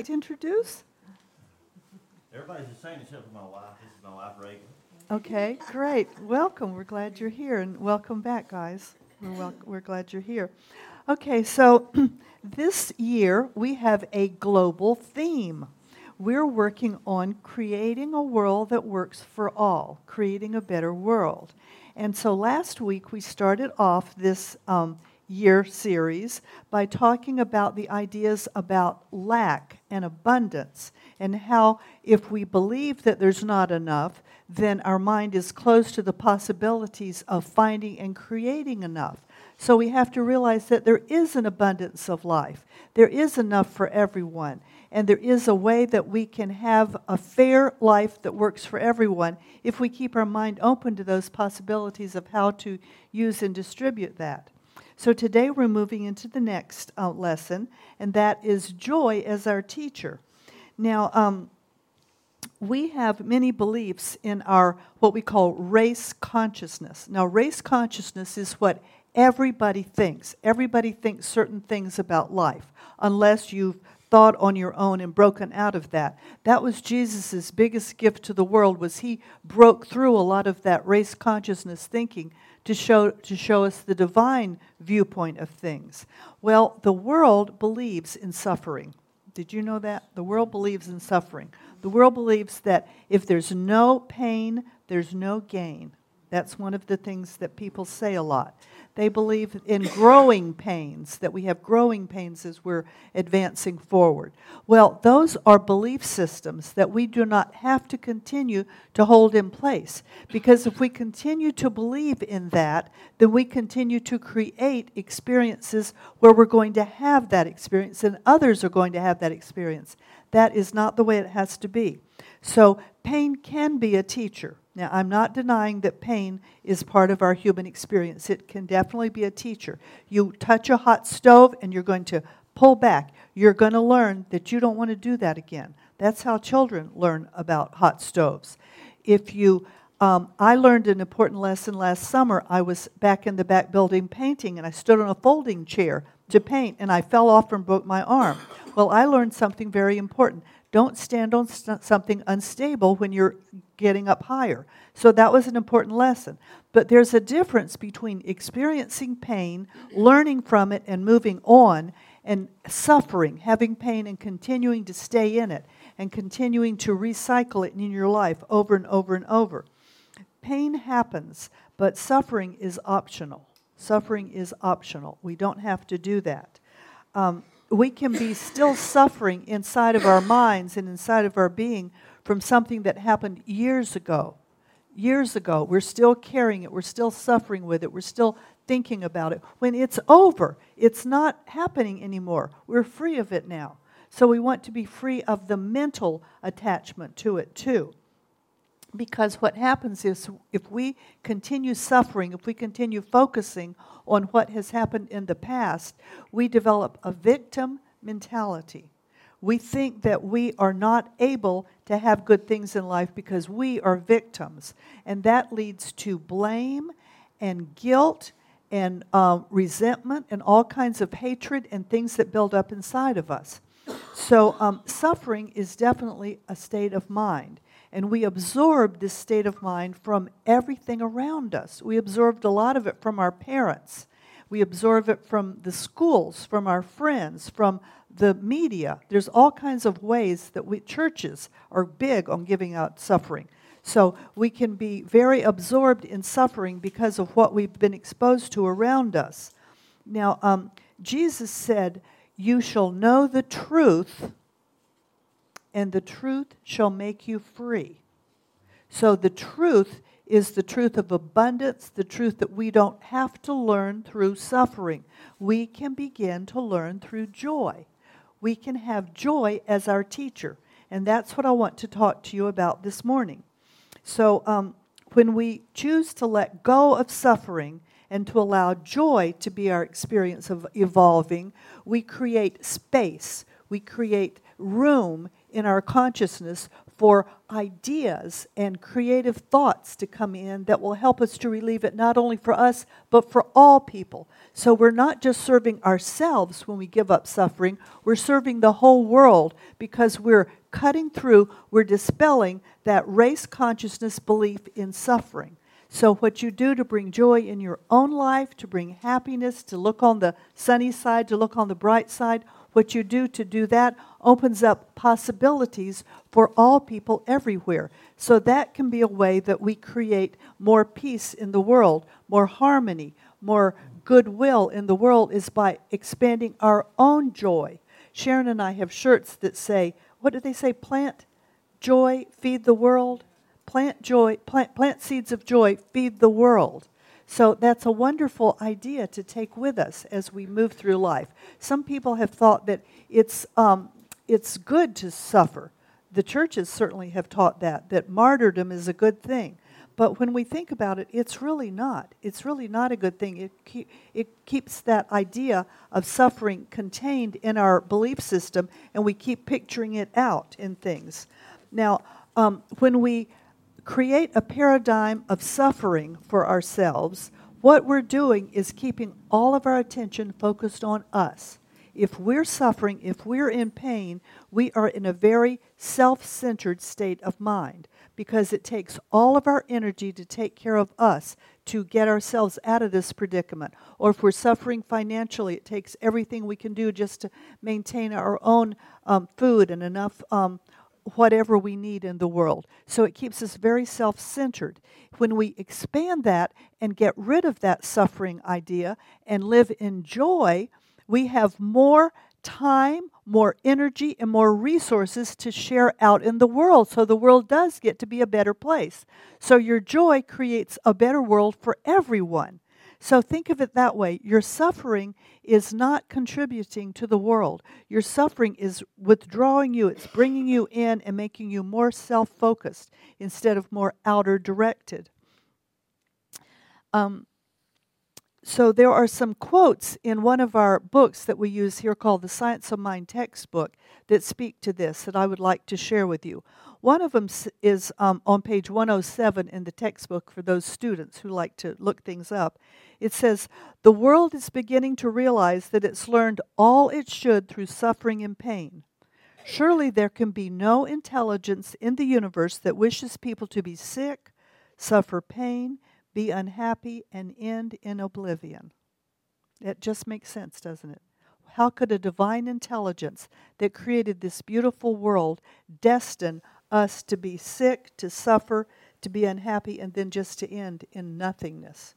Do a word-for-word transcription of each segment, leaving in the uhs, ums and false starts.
to introduce? Everybody's the same except for my wife. This is my wife, Reagan. Okay, great. Welcome. We're glad you're here, and welcome back, guys. We're, wel- we're glad you're here. Okay, so this year we have a global theme. We're working on creating a world that works for all, creating a better world. And so last week we started off this um, year series by talking about the ideas about lack and abundance, and how if we believe that there's not enough, then our mind is closed to the possibilities of finding and creating enough. So we have to realize that there is an abundance of life. There is enough for everyone. And there is a way that we can have a fair life that works for everyone if we keep our mind open to those possibilities of how to use and distribute that. So today we're moving into the next uh, lesson, and that is joy as our teacher. Now, um, we have many beliefs in our what we call race consciousness. Now, race consciousness is what everybody thinks. Everybody thinks certain things about life, unless you've thought on your own and broken out of that. That was Jesus' biggest gift to the world, was he broke through a lot of that race consciousness thinking to show to show us the divine viewpoint of things. Well, the world believes in suffering. Did you know that? The world believes in suffering. The world believes that if there's no pain, there's no gain. That's one of the things that people say a lot. They believe in growing pains, that we have growing pains as we're advancing forward. Well, those are belief systems that we do not have to continue to hold in place. Because if we continue to believe in that, then we continue to create experiences where we're going to have that experience and others are going to have that experience. That is not the way it has to be. So pain can be a teacher. Now, I'm not denying that pain is part of our human experience. It can definitely be a teacher. You touch a hot stove and you're going to pull back. You're going to learn that you don't want to do that again. That's how children learn about hot stoves. If you, um, I learned an important lesson last summer. I was back in the back building painting, and I stood on a folding chair to paint, and I fell off and broke my arm. Well, I learned something very important. Don't stand on st- something unstable when you're getting up higher. So that was an important lesson. But there's a difference between experiencing pain, learning from it, and moving on, and suffering, having pain and continuing to stay in it, and continuing to recycle it in your life over and over and over. Pain happens, but suffering is optional. Suffering is optional. We don't have to do that. Um, we can be still suffering inside of our minds and inside of our being from something that happened years ago. Years ago, we're still carrying it. We're still suffering with it. We're still thinking about it. When it's over, it's not happening anymore. We're free of it now. So we want to be free of the mental attachment to it too. Because what happens is if we continue suffering, if we continue focusing on what has happened in the past, we develop a victim mentality. We think that we are not able to have good things in life because we are victims. And that leads to blame and guilt and uh, resentment and all kinds of hatred and things that build up inside of us. So um, suffering is definitely a state of mind. And we absorb this state of mind from everything around us. We absorbed a lot of it from our parents. We absorb it from the schools, from our friends, from the media. There's all kinds of ways that we churches are big on giving out suffering. So we can be very absorbed in suffering because of what we've been exposed to around us. Now, um, Jesus said, "You shall know the truth, and the truth shall make you free." So the truth is the truth of abundance, the truth that we don't have to learn through suffering. We can begin to learn through joy. We can have joy as our teacher. And that's what I want to talk to you about this morning. So um, when we choose to let go of suffering and to allow joy to be our experience of evolving, we create space. We create room in our consciousness for ideas and creative thoughts to come in that will help us to relieve it, not only for us, but for all people. So we're not just serving ourselves when we give up suffering, we're serving the whole world, because we're cutting through, we're dispelling that race consciousness belief in suffering. So what you do to bring joy in your own life, to bring happiness, to look on the sunny side, to look on the bright side, what you do to do that opens up possibilities for all people everywhere. So that can be a way that we create more peace in the world, more harmony, more goodwill in the world, is by expanding our own joy. Sharon and I have shirts that say, what do they say? Plant joy, feed the world. Plant joy, plant, plant seeds of joy, feed the world. So that's a wonderful idea to take with us as we move through life. Some people have thought that it's um, it's good to suffer. The churches certainly have taught that, that martyrdom is a good thing. But when we think about it, it's really not. It's really not a good thing. It keep, it keeps that idea of suffering contained in our belief system, and we keep picturing it out in things. Now, um, when we create a paradigm of suffering for ourselves, what we're doing is keeping all of our attention focused on us. If we're suffering, if we're in pain, we are in a very self-centered state of mind, because it takes all of our energy to take care of us, to get ourselves out of this predicament. Or if we're suffering financially, it takes everything we can do just to maintain our own um, food and enough um, whatever we need in the world. So it keeps us very self-centered. When we expand that and get rid of that suffering idea and live in joy, we have more time, more energy, and more resources to share out in the world. So the world does get to be a better place. So your joy creates a better world for everyone. So think of it that way. Your suffering is not contributing to the world. Your suffering is withdrawing you. It's bringing you in and making you more self-focused instead of more outer-directed. Um, so there are some quotes in one of our books that we use here called the Science of Mind textbook that speak to this that I would like to share with you. One of them is um, on page one oh seven in the textbook for those students who like to look things up. It says, "The world is beginning to realize that it's learned all it should through suffering and pain. Surely there can be no intelligence in the universe that wishes people to be sick, suffer pain, be unhappy, and end in oblivion." It just makes sense, doesn't it? How could a divine intelligence that created this beautiful world destine us to be sick, to suffer, to be unhappy, and then just to end in nothingness?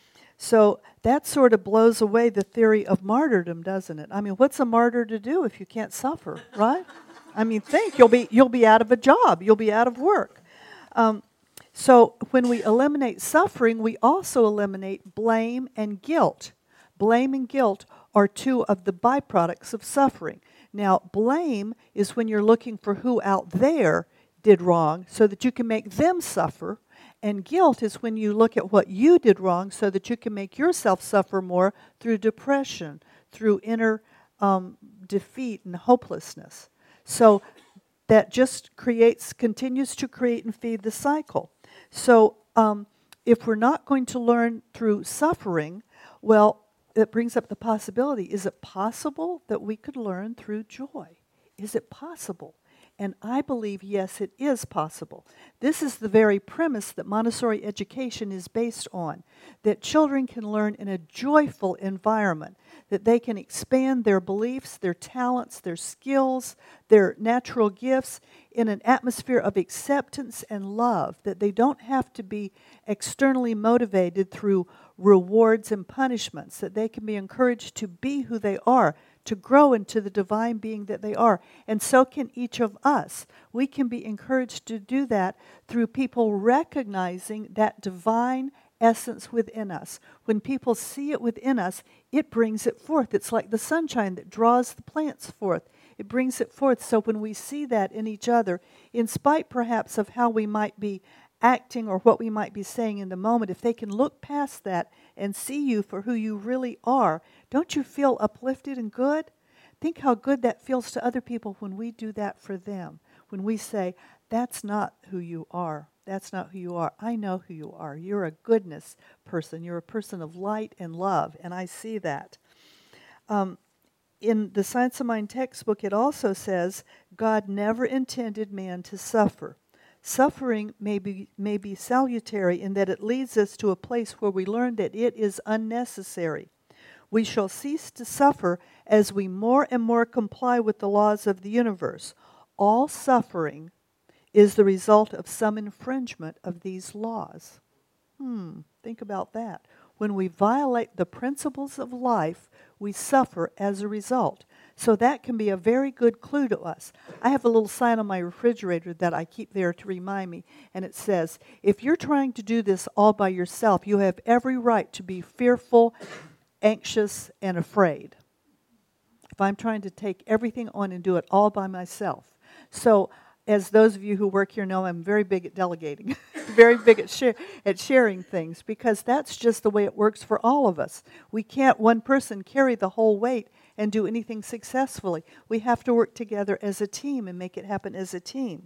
So that sort of blows away the theory of martyrdom, doesn't it? I mean, what's a martyr to do if you can't suffer, right? I mean, think, you'll be you'll be out of a job, you'll be out of work. Um, so when we eliminate suffering, we also eliminate blame and guilt. Blame and guilt are two of the byproducts of suffering. Now, blame is when you're looking for who out there did wrong so that you can make them suffer. And guilt is when you look at what you did wrong so that you can make yourself suffer more through depression, through inner um, defeat and hopelessness. So that just creates, continues to create and feed the cycle. So um, if we're not going to learn through suffering, well, it brings up the possibility, is it possible that we could learn through joy? Is it possible? And I believe, yes, it is possible. This is the very premise that Montessori education is based on, that children can learn in a joyful environment, that they can expand their beliefs, their talents, their skills, their natural gifts in an atmosphere of acceptance and love, that they don't have to be externally motivated through rewards and punishments, that they can be encouraged to be who they are, to grow into the divine being that they are. And so can each of us. We can be encouraged to do that through people recognizing that divine essence within us. When people see it within us, it brings it forth. It's like the sunshine that draws the plants forth. It brings it forth. So when we see that in each other, in spite perhaps of how we might be acting or what we might be saying in the moment, if they can look past that and see you for who you really are, don't you feel uplifted and good? Think how good that feels to other people when we do that for them. when we say, that's not who you are. That's not who you are. I know who you are. You're a goodness person. You're a person of light and love, and I see that. Um, in the Science of Mind textbook, it also says, God never intended man to suffer. Suffering may be, may be salutary in that it leads us to a place where we learn that it is unnecessary. We shall cease to suffer as we more and more comply with the laws of the universe. All suffering is the result of some infringement of these laws. Hmm, think about that. When we violate the principles of life, we suffer as a result. So that can be a very good clue to us. I have a little sign on my refrigerator that I keep there to remind me, and it says, if you're trying to do this all by yourself, you have every right to be fearful, anxious, and afraid. If I'm trying to take everything on and do it all by myself. So, as those of you who work here know, I'm very big at delegating, very big at, share, at sharing things, because that's just the way it works for all of us. We can't, one person, carry the whole weight and do anything successfully. We have to work together as a team and make it happen as a team.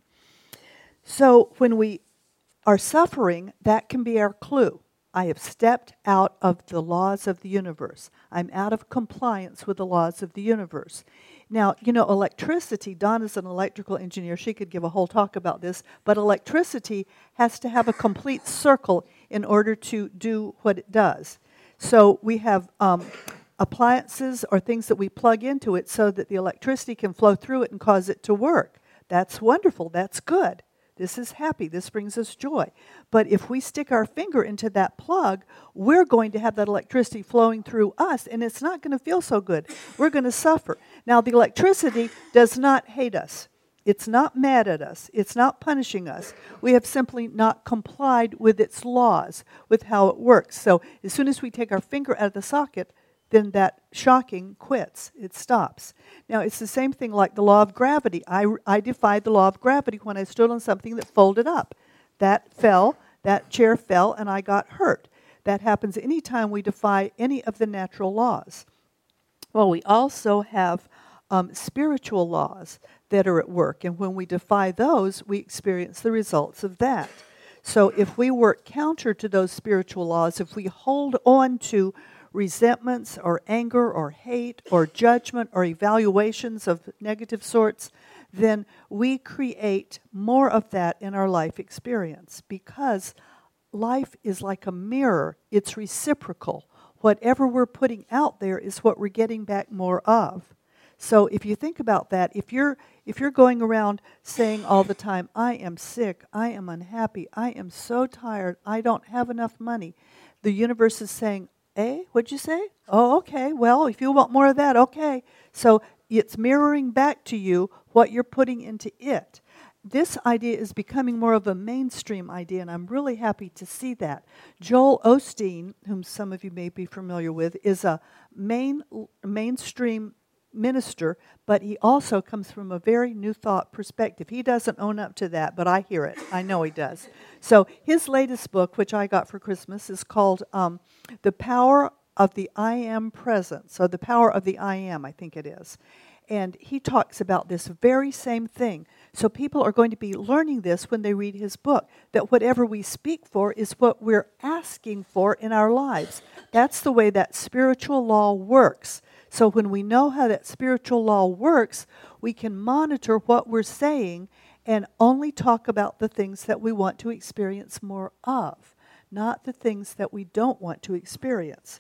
So when we are suffering, that can be our clue. I have stepped out of the laws of the universe. I'm out of compliance with the laws of the universe. Now, you know, electricity, Donna's an electrical engineer. She could give a whole talk about this. But electricity has to have a complete circle in order to do what it does. So we have um, appliances or things that we plug into it so that the electricity can flow through it and cause it to work. That's wonderful. That's good. This is happy. This brings us joy. But if we stick our finger into that plug, we're going to have that electricity flowing through us, and it's not going to feel so good. We're going to suffer. Now, the electricity does not hate us. It's not mad at us. It's not punishing us. We have simply not complied with its laws, with how it works. So as soon as we take our finger out of the socket, then that shocking quits. It stops. Now, it's the same thing like the law of gravity. I, I defied the law of gravity when I stood on something that folded up. That fell, that chair fell, and I got hurt. That happens anytime we defy any of the natural laws. Well, we also have um, spiritual laws that are at work, and when we defy those, we experience the results of that. So if we work counter to those spiritual laws, if we hold on to resentments or anger or hate or judgment or evaluations of negative sorts, then we create more of that in our life experience, because life is like a mirror. It's reciprocal. Whatever we're putting out there is what we're getting back more of. So if you think about that, if you're if you're going around saying all the time, I am sick, I am unhappy, I am so tired, I don't have enough money, the universe is saying, eh, what'd you say? Oh, okay, well, if you want more of that, okay. So it's mirroring back to you what you're putting into it. This idea is becoming more of a mainstream idea, and I'm really happy to see that. Joel Osteen, whom some of you may be familiar with, is a main mainstream minister, but he also comes from a very New Thought perspective. He doesn't own up to that, but I hear it. I know he does. So his latest book, which I got for Christmas, is called um, The Power of the I Am Present. So The Power of the I Am, I think it is. And he talks about this very same thing. So people are going to be learning this when they read his book, that whatever we speak for is what we're asking for in our lives. That's the way that spiritual law works. So when we know how that spiritual law works, we can monitor what we're saying and only talk about the things that we want to experience more of, not the things that we don't want to experience.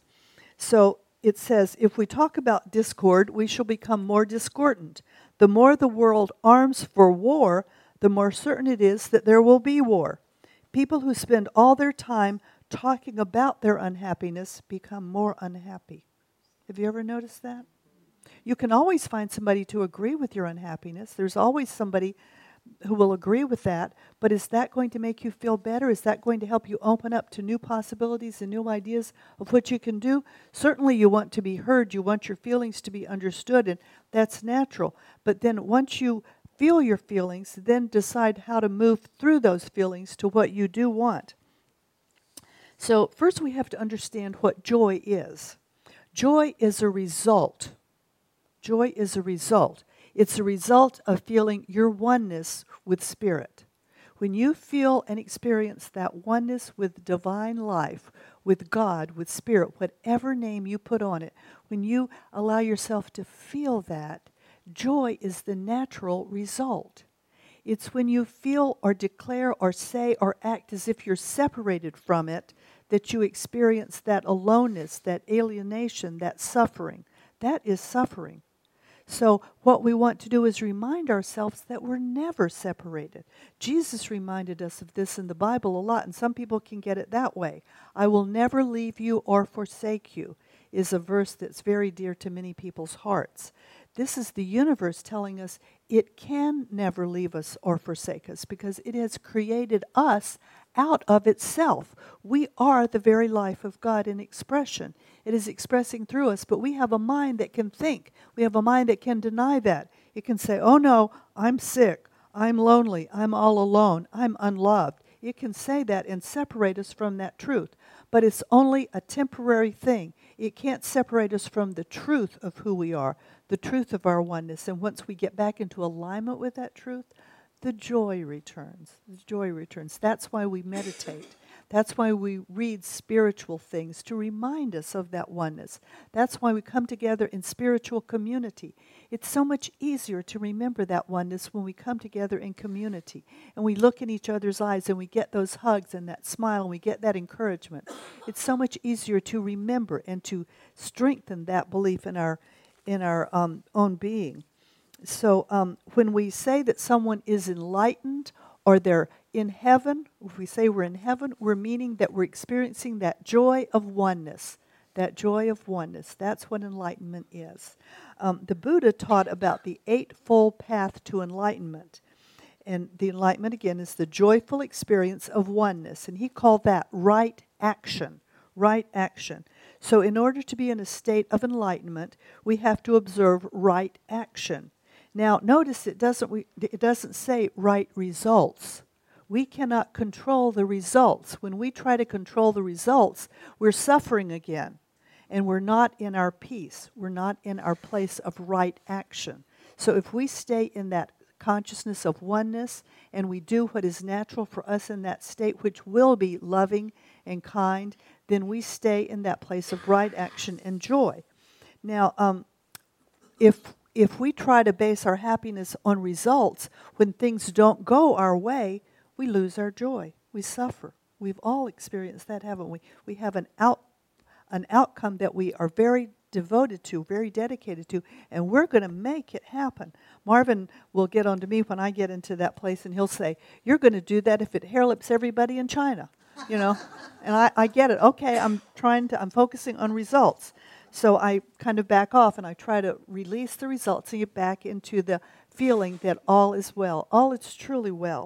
So it says, if we talk about discord, we shall become more discordant. The more the world arms for war, the more certain it is that there will be war. People who spend all their time talking about their unhappiness become more unhappy. Have you ever noticed that? You can always find somebody to agree with your unhappiness. There's always somebody who will agree with that. But is that going to make you feel better? Is that going to help you open up to new possibilities and new ideas of what you can do? Certainly you want to be heard. You want your feelings to be understood, and that's natural. But then once you feel your feelings, then decide how to move through those feelings to what you do want. So first we have to understand what joy is. Joy is a result. Joy is a result. It's a result of feeling your oneness with Spirit. When you feel and experience that oneness with divine life, with God, with Spirit, whatever name you put on it, when you allow yourself to feel that, joy is the natural result. It's when you feel or declare or say or act as if you're separated from it that you experience that aloneness, that alienation, that suffering. That is suffering. So what we want to do is remind ourselves that we're never separated. Jesus reminded us of this in the Bible a lot, and some people can get it that way. I will never leave you or forsake you is a verse that's very dear to many people's hearts. This is the universe telling us it can never leave us or forsake us because it has created us out of itself. We are the very life of God in expression. It is expressing through us, but we have a mind that can think. We have a mind that can deny that. It can say, oh no, I'm sick, I'm lonely, I'm all alone, I'm unloved. It can say that and separate us from that truth. But it's only a temporary thing. It can't separate us from the truth of who we are, the truth of our oneness. And once we get back into alignment with that truth, the joy returns. The joy returns. That's why we meditate. That's why we read spiritual things, to remind us of that oneness. That's why we come together in spiritual community. It's so much easier to remember that oneness when we come together in community. And we look in each other's eyes and we get those hugs and that smile and we get that encouragement. It's so much easier to remember and to strengthen that belief in our, in our um, own being. So um, when we say that someone is enlightened or they're in heaven, if we say we're in heaven, we're meaning that we're experiencing that joy of oneness, that joy of oneness. That's what enlightenment is. Um, the Buddha taught about the eightfold path to enlightenment. And the enlightenment, again, is the joyful experience of oneness. And he called that right action, right action. So in order to be in a state of enlightenment, we have to observe right action. Now, notice it doesn't, we, it doesn't say right results. We cannot control the results. When we try to control the results, we're suffering again. And we're not in our peace. We're not in our place of right action. So if we stay in that consciousness of oneness and we do what is natural for us in that state, which will be loving and kind, then we stay in that place of right action and joy. Now, um, if if we try to base our happiness on results, when things don't go our way, we lose our joy. We suffer. We've all experienced that, haven't we? We have an out, an outcome that we are very devoted to, very dedicated to, and we're going to make it happen. Marvin will get on to me when I get into that place, and he'll say, you're going to do that if it hair lips everybody in China, you know? And I, I get it. Okay, I'm trying to, I'm focusing on results. So I kind of back off and I try to release the results and get back into the feeling that all is well. All is truly well.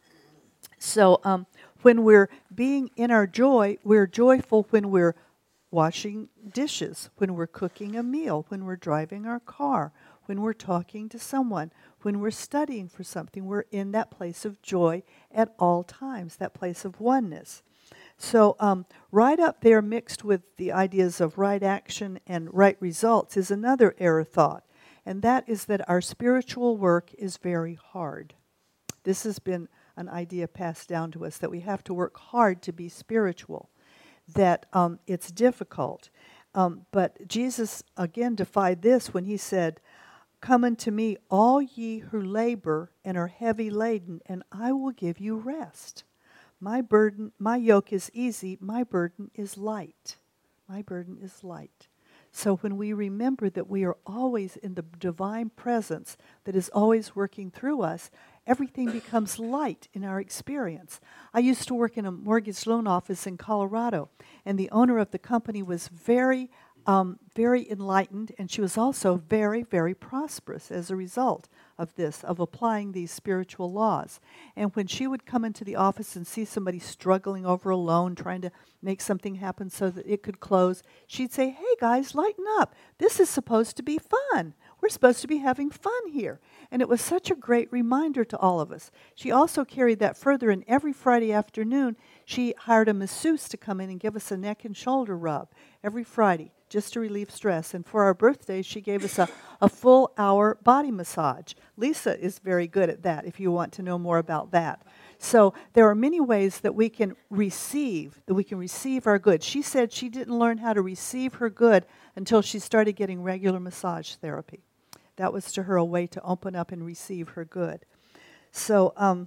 So um, when we're being in our joy, we're joyful when we're washing dishes, when we're cooking a meal, when we're driving our car, when we're talking to someone, when we're studying for something. We're in that place of joy at all times, that place of oneness. So um, right up there mixed with the ideas of right action and right results is another error thought, and that is that our spiritual work is very hard. This has been an idea passed down to us, that we have to work hard to be spiritual, that um, it's difficult. Um, but Jesus again defied this when he said, come unto me, all ye who labor and are heavy laden, and I will give you rest. My burden, my yoke is easy, my burden is light. My burden is light. So when we remember that we are always in the divine presence that is always working through us, everything becomes light in our experience. I used to work in a mortgage loan office in Colorado, and the owner of the company was very, um, very enlightened, and she was also very, very prosperous as a result of this, of applying these spiritual laws. And when she would come into the office and see somebody struggling over a loan, trying to make something happen so that it could close, she'd say, hey guys, lighten up. This is supposed to be fun. We're supposed to be having fun here. And it was such a great reminder to all of us. She also carried that further, and every Friday afternoon, she hired a masseuse to come in and give us a neck and shoulder rub every Friday just to relieve stress. And for our birthday, she gave us a, a full hour body massage. Lisa is very good at that, if you want to know more about that. So there are many ways that we can receive, that we can receive our good. She said she didn't learn how to receive her good until she started getting regular massage therapy. That was to her a way to open up and receive her good. So um,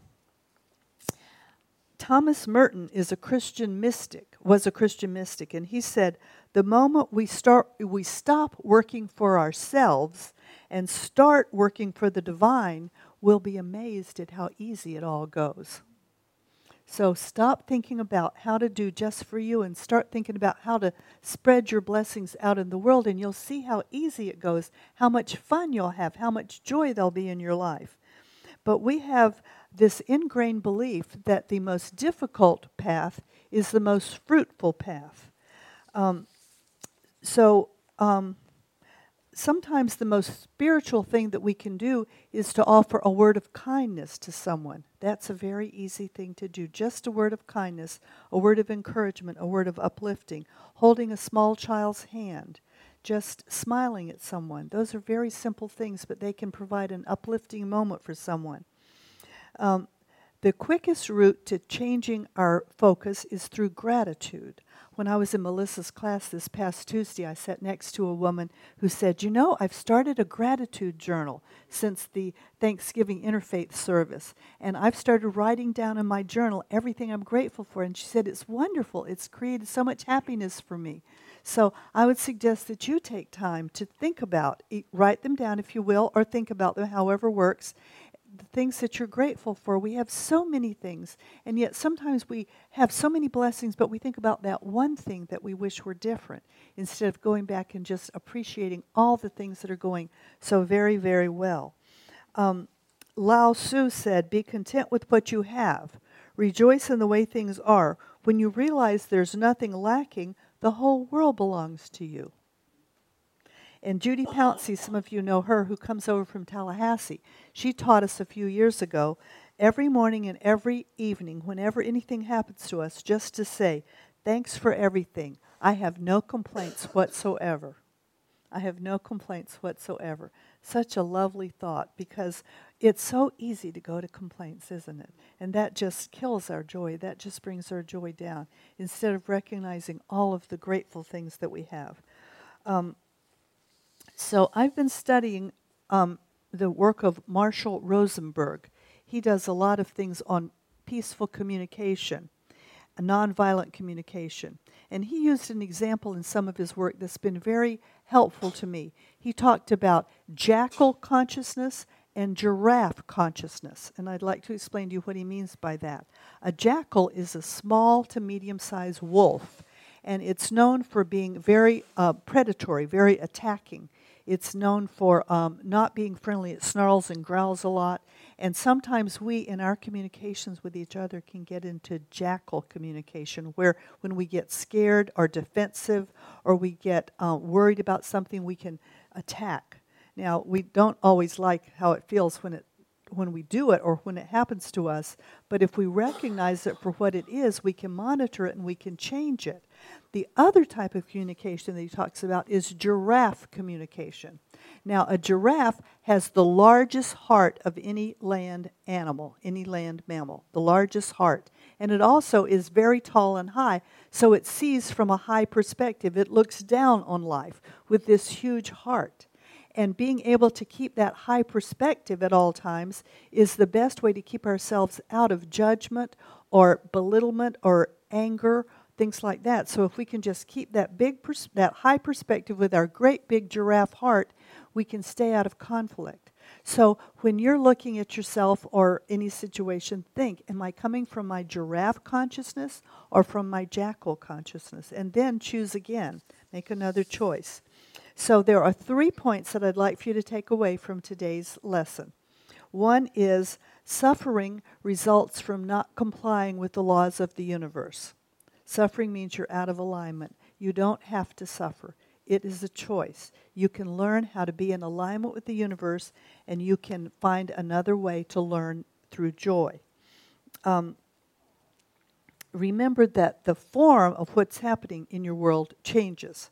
Thomas Merton is a Christian mystic, was a Christian mystic, and he said, the moment we start, we stop working for ourselves and start working for the divine, we'll be amazed at how easy it all goes. So stop thinking about how to do just for you and start thinking about how to spread your blessings out in the world, and you'll see how easy it goes, how much fun you'll have, how much joy there'll be in your life. But we have this ingrained belief that the most difficult path is the most fruitful path. Um, so um, sometimes the most spiritual thing that we can do is to offer a word of kindness to someone. That's a very easy thing to do. Just a word of kindness, a word of encouragement, a word of uplifting, holding a small child's hand, just smiling at someone. Those are very simple things, but they can provide an uplifting moment for someone. Um, the quickest route to changing our focus is through gratitude. When I was in Melissa's class this past Tuesday, I sat next to a woman who said, you know, I've started a gratitude journal since the Thanksgiving Interfaith service, and I've started writing down in my journal everything I'm grateful for. And she said, it's wonderful. It's created so much happiness for me. So I would suggest that you take time to think about, write them down if you will, or think about them, however works, the things that you're grateful for. We have so many things, and yet sometimes we have so many blessings, but we think about that one thing that we wish were different, instead of going back and just appreciating all the things that are going so very, very well. Um, Lao Tzu said, be content with what you have. Rejoice in the way things are. When you realize there's nothing lacking, the whole world belongs to you. And Judy Pouncey, some of you know her, who comes over from Tallahassee. She taught us a few years ago, every morning and every evening, whenever anything happens to us, just to say, thanks for everything. I have no complaints whatsoever. I have no complaints whatsoever. Such a lovely thought, because it's so easy to go to complaints, isn't it? And that just kills our joy. That just brings our joy down, instead of recognizing all of the grateful things that we have. Um, So I've been studying um, the work of Marshall Rosenberg. He does a lot of things on peaceful communication, nonviolent communication. And he used an example in some of his work that's been very helpful to me. He talked about jackal consciousness and giraffe consciousness. And I'd like to explain to you what he means by that. A jackal is a small to medium-sized wolf, and it's known for being very uh, predatory, very attacking. It's known for um, not being friendly. It snarls and growls a lot. And sometimes we, in our communications with each other, can get into jackal communication, where when we get scared or defensive, or we get uh, worried about something, we can attack. Now, we don't always like how it feels when it when we do it or when it happens to us, but if we recognize it for what it is, we can monitor it and we can change it. The other type of communication that he talks about is giraffe communication. Now, a giraffe has the largest heart of any land animal, any land mammal, the largest heart. And it also is very tall and high, so it sees from a high perspective. It looks down on life with this huge heart. And being able to keep that high perspective at all times is the best way to keep ourselves out of judgment or belittlement or anger, things like that. So if we can just keep that big, pers- that high perspective with our great big giraffe heart, we can stay out of conflict. So when you're looking at yourself or any situation, think, am I coming from my giraffe consciousness or from my jackal consciousness? And then choose again. Make another choice. So there are three points that I'd like for you to take away from today's lesson. One is suffering results from not complying with the laws of the universe. Suffering means you're out of alignment. You don't have to suffer. It is a choice. You can learn how to be in alignment with the universe, and you can find another way to learn through joy. Um, remember that the form of what's happening in your world changes,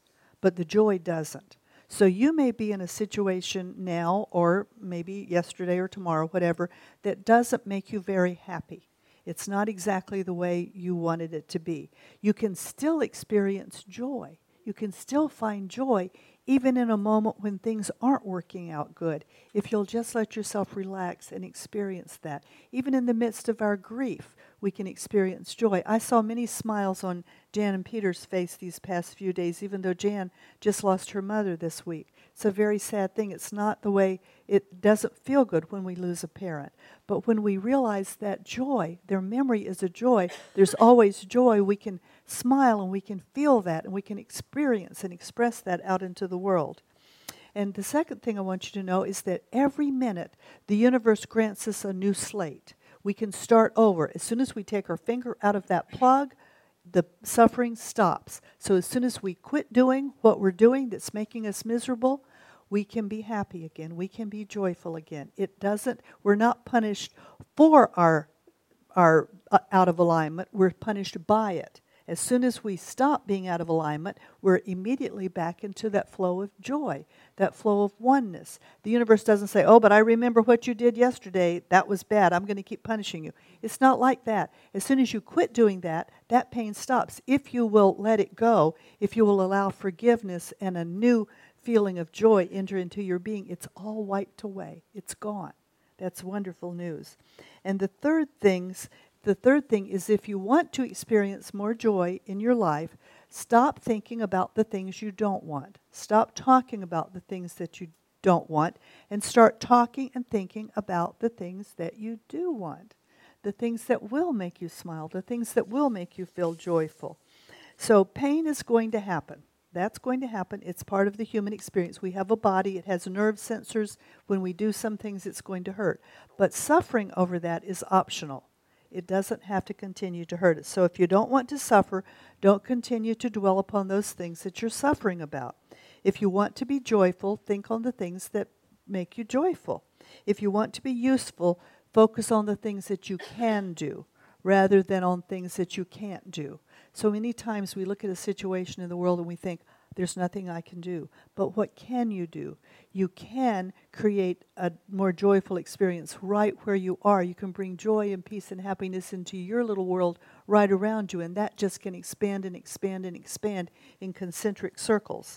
but the joy doesn't. So you may be in a situation now, or maybe yesterday or tomorrow, whatever, that doesn't make you very happy. It's not exactly the way you wanted it to be. You can still experience joy. You can still find joy even in a moment when things aren't working out good, if you'll just let yourself relax and experience that. Even in the midst of our grief, we can experience joy. I saw many smiles on Jan and Peter's face these past few days, even though Jan just lost her mother this week. It's a very sad thing. It's not the way, it doesn't feel good when we lose a parent. But when we realize that joy, their memory is a joy, there's always joy, we can smile and we can feel that and we can experience and express that out into the world. And the second thing I want you to know is that every minute the universe grants us a new slate. We can start over. As soon as we take our finger out of that plug, the suffering stops. So as soon as we quit doing what we're doing that's making us miserable, we can be happy again. We can be joyful again. It doesn't, we're not punished for our, our uh, out of alignment. We're punished by it. As soon as we stop being out of alignment, we're immediately back into that flow of joy, that flow of oneness. The universe doesn't say, oh, but I remember what you did yesterday. That was bad. I'm going to keep punishing you. It's not like that. As soon as you quit doing that, that pain stops. If you will let it go, if you will allow forgiveness and a new feeling of joy enter into your being, it's all wiped away. It's gone. That's wonderful news. And the third things The third thing is, if you want to experience more joy in your life, stop thinking about the things you don't want. Stop talking about the things that you don't want and start talking and thinking about the things that you do want, the things that will make you smile, the things that will make you feel joyful. So pain is going to happen. That's going to happen. It's part of the human experience. We have a body. It has nerve sensors. When we do some things, it's going to hurt. But suffering over that is optional. It doesn't have to continue to hurt us. So if you don't want to suffer, don't continue to dwell upon those things that you're suffering about. If you want to be joyful, think on the things that make you joyful. If you want to be useful, focus on the things that you can do rather than on things that you can't do. So many times we look at a situation in the world and we think, there's nothing I can do. But what can you do? You can create a more joyful experience right where you are. You can bring joy and peace and happiness into your little world right around you, and that just can expand and expand and expand in concentric circles.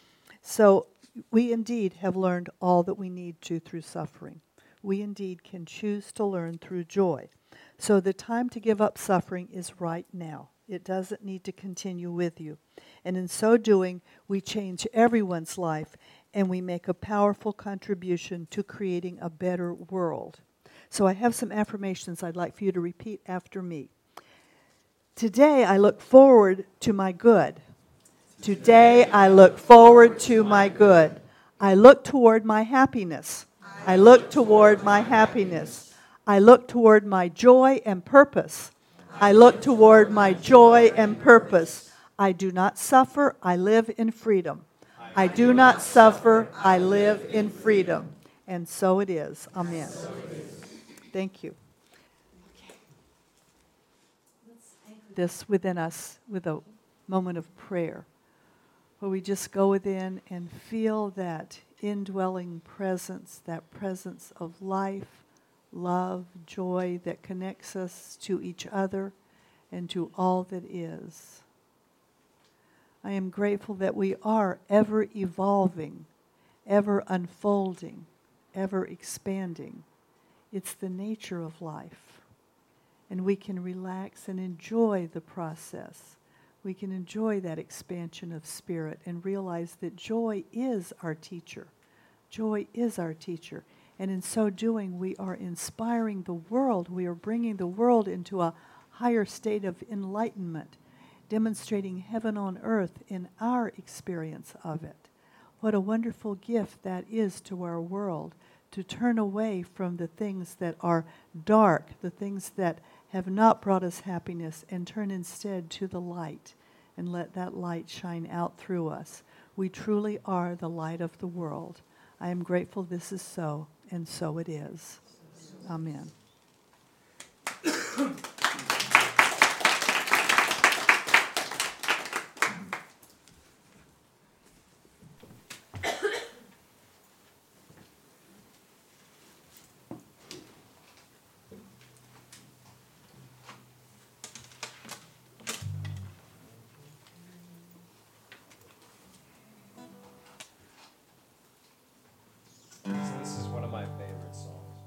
So we indeed have learned all that we need to through suffering. We indeed can choose to learn through joy. So the time to give up suffering is right now. It doesn't need to continue with you. And in so doing, we change everyone's life and we make a powerful contribution to creating a better world. So I have some affirmations I'd like for you to repeat after me. Today I look forward to my good. Today I look forward to my good. I look toward my happiness. I look toward my happiness. I look toward my joy and purpose. I look toward my joy and purpose. I do not suffer, I live in freedom. I do not suffer, I live in freedom. And so it is. Amen. Thank you. This within us with a moment of prayer, where we just go within and feel that indwelling presence, that presence of life, love, joy that connects us to each other and to all that is. I am grateful that we are ever evolving, ever unfolding, ever expanding. It's the nature of life. And we can relax and enjoy the process. We can enjoy that expansion of spirit and realize that joy is our teacher. Joy is our teacher. And in so doing, we are inspiring the world. We are bringing the world into a higher state of enlightenment, demonstrating heaven on earth in our experience of it. What a wonderful gift that is to our world, to turn away from the things that are dark, the things that have not brought us happiness, and turn instead to the light, and let that light shine out through us. We truly are the light of the world. I am grateful this is so. And so it is. Amen. of my favorite songs.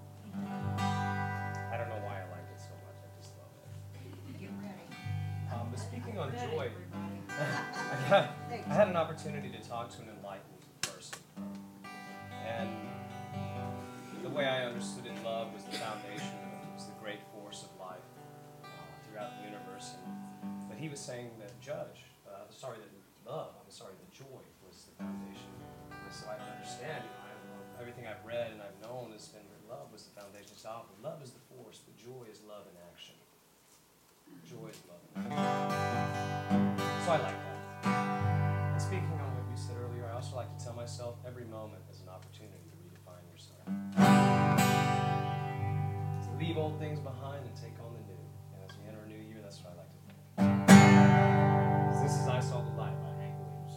I don't know why I like it so much. I just love it. Get ready. Um, but speaking on joy, I had, I had an opportunity to talk to an enlightened person. And the way I understood it, love was the foundation, it was the great force of life uh, throughout the universe. And, but he was saying that judge, uh, sorry, that love, I'm sorry, that joy was the foundation. And so I don't understand, you know, I love, everything I've read and I've known has been that love was the foundation. So love is the force, but joy is love in action. Joy is love in action. So I like that. And speaking on what you said earlier, I also like to tell myself every moment is an opportunity to redefine yourself. To leave old things behind and take on the new. And as we enter a new year, that's what I like to think. This is I Saw the Light by Hank Williams.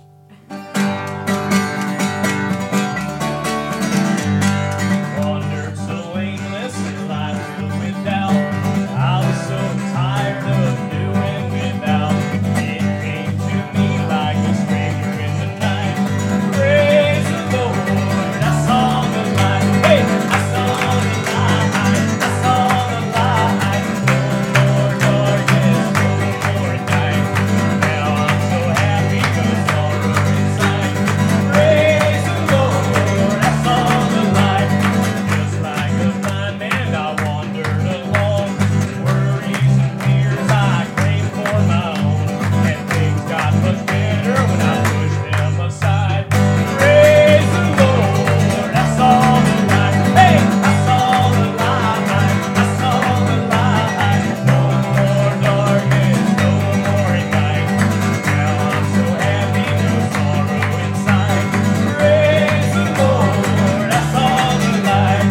Wandered so aimlessly, life filled with doubt. I was so tired of doing without. It came to me like a stranger in the night. Praise the Lord, I saw the light. Hey, I saw the light. I saw the light. No more darkness, no more night. Now I'm so happy, no sorrow inside. Praise the Lord, I saw the light. Just like a blind man, I wandered along. Worries and fears I claimed for my own. And things got much better when I pushed them aside. Praise the Lord, I saw the light. Hey, I saw the light. I saw the light. No more darkness, no more night. Now I'm so happy, no sorrow inside. Praise the Lord, I saw the light.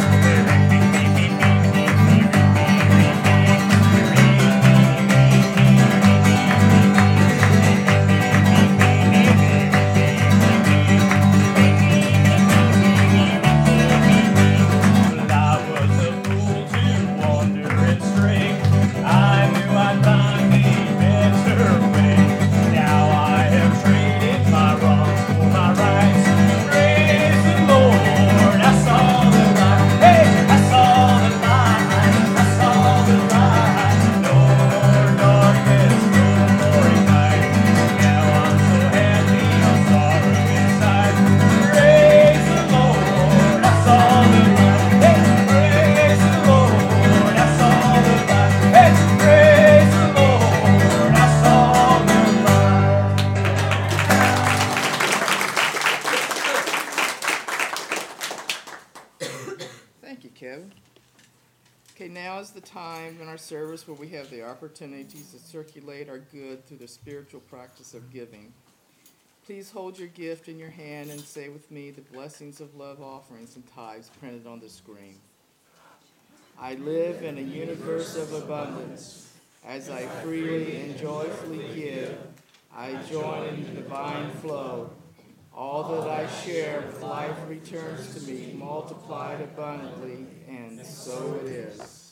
But I was a fool to wander and stray. I knew I'd find a better way. Now I have traded my wrongs for my rights. Praise the Lord, I saw the light. Hey, I saw the light. I saw the light. No more darkness, no more night. Now I'm so happy, no sorrow inside. Praise the Lord, I saw the light. Hey, praise the Lord, I saw the light. Hey, praise the Lord, I saw the light. Thank you, Kevin. Okay, now is the time in our service where we have the opportunities to circulate our good through the spiritual practice of giving. Please hold your gift in your hand and say with me the blessings of love offerings and tithes printed on the screen. I live in a universe of abundance. As I freely and joyfully give, I join in the divine flow. All that I share with life returns to me, multiplied abundantly, and so it is.